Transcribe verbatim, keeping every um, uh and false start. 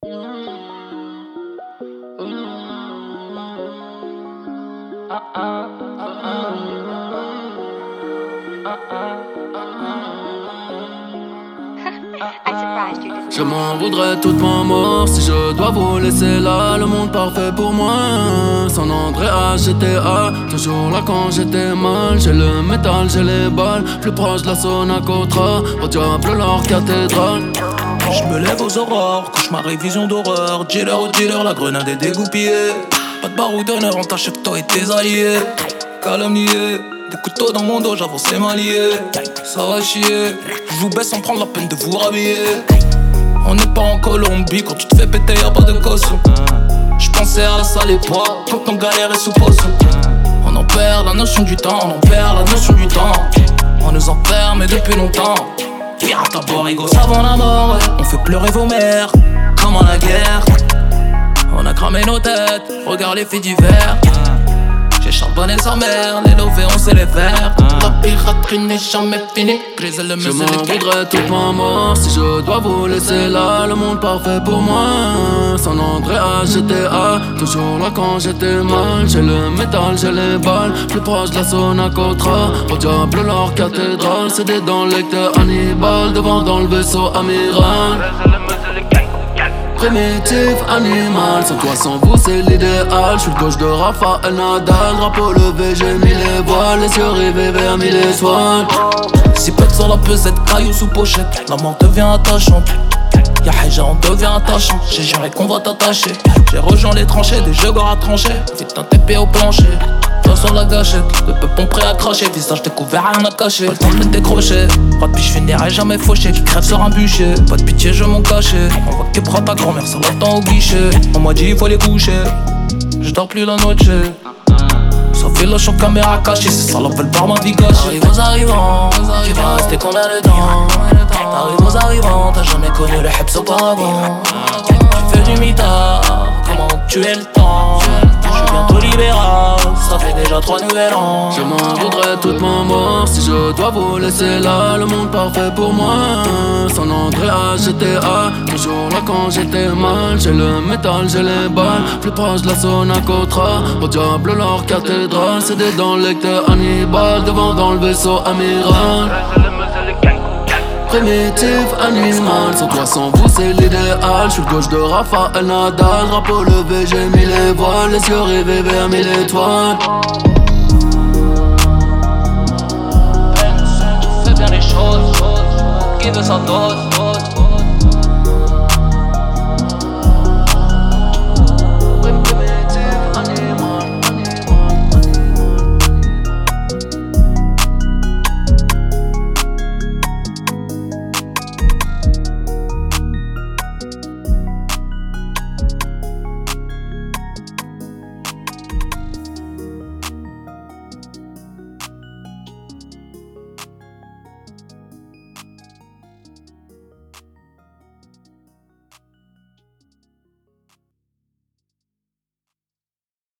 Je m'en voudrais toute ma mort si je dois vous laisser là. Le monde parfait pour moi. San Andreas, G T A. Toujours là quand j'étais mal. J'ai le métal, j'ai les balles. Plus proche de la Sonacotra. Au diable leur cathédrale. Je me lève aux aurores, cauchemar et vision d'horreur. Dealer au dealer, la grenade est dégoupillée. Pas de barreau d'honneur, on t'achève toi et tes alliés. Calomnié, des couteaux dans mon dos, j'avance les mains liées. Ça va chier, je vous baisse sans prendre la peine de vous rhabiller. On n'est pas en Colombie, quand tu te fais péter y'a pas de caution. J'pensais à la sale époque, quand on galérait sous potion. On en perd la notion du temps, on en perd la notion du temps. On nous en perd mais depuis longtemps. Pirate à Borigo, savant la mort, ouais. On fait pleurer vos mères, comme à la guerre. On a cramé nos têtes, regarde les faits divers. J'ai charbonné sa mère, les lovés on sait les faire. La piraterie n'est jamais finie. Je m'en voudrais toute ma mort si je dois vous laisser là. Le monde parfait pour moi. San Andreas, G T A. Toujours là quand j'étais mal. J'ai le métal, j'ai les balles. Plus proche de la Sonacotra. Au diable leur cathédrale. C'est des dents lecteurs Hannibal. Devant dans le vaisseau amiral. Primitif, animal, sans toi, sans vous, c'est l'idéal. J'suis le coach de Rafael Nadal, drapeau levé, j'ai mis les voiles, les yeux rivés vers mille étoiles. Si pète sur la pesette, caillou sous pochette, la mort devient attachante. Y'a Haja, on devient attachant, j'ai juré qu'on va t'attacher. J'ai rejoint les tranchées, des jeux à trancher. Vite un T P au plancher, toi sur la gâchette. Le peuple prêt à cracher, visage découvert, rien à cacher. Pas le temps de mettre des crochets, pas de biche finirait jamais fauché. Qui crève sur un bûcher, pas de pitié, je m'en cachais. On voit que prend ta grand-mère, ça l'attend au guichet. On m'a dit il faut les coucher, je dors plus la noche. Ça fait le choc caméra cachée, c'est ça l'appelle par ma vie gâchée. Arrive aux arrivants, tu vas rester combien de temps? T'arrives aux arrivants, t'as jamais connu le Hebs auparavant. Tu fais du mitard, comment tu es le temps? Je suis bientôt libéral, ça fait déjà trois nouvel an. Je m'en voudrais toute ma mort si je dois vous laisser là. Le monde parfait pour moi. San Andreas, G T A. Toujours là quand j'étais mal. J'ai le métal, j'ai les balles. Plus proche de la Sonacotra. Au diable leur cathédrale. C'est des dents lecteurs Hannibal. Devant dans le vaisseau amiral. Primitif, animal, sans toi, sans vous, c'est l'idéal. J'suis le coach de Rafael Nadal, drapeau levé, j'ai mis les voiles, les yeux rivés vers mille étoiles. Fais bien les choses, qui veut sa dose.